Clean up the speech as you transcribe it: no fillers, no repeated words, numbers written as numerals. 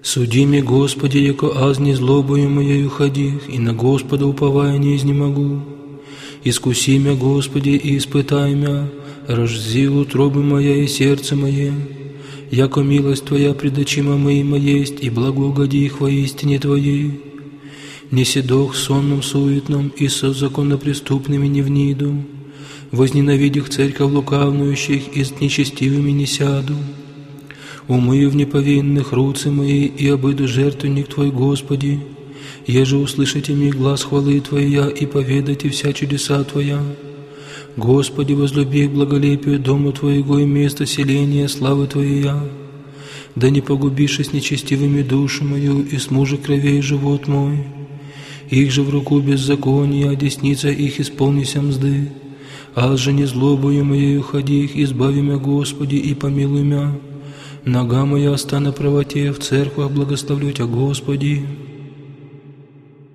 Суди меня, Господи, яко аз не злобою моею ходих, и на Господа уповая не изнемогу. Искуси меня, Господи, и испытай меня, разжзи утробы моя и сердце мое, яко милость Твоя пред очима моима есть, и благоугоди их во истине Твоей. Не седох сонным суетным, и со законопреступными не вниду, возненавидях церковь лукавнующих, и с нечестивыми не сяду. Умыю в неповинных руцы мои, и обыду жертвенник Твой, Господи, еже услышите ми глаз хвалы Твоя, и поведайте вся чудеса Твоя. Господи, возлюби к благолепию дому Твоего и место селения славы Твоя. Да не погубишь с нечестивыми душу мою, и с мужа кровей живот мой. Их же в руку беззакония, а десница их исполнися мзды. Аз же не злобою моею ходи их, избави мя, Господи, и помилуй мя. Нога моя ста на правоте, в церквах благословлю Тя, Господи.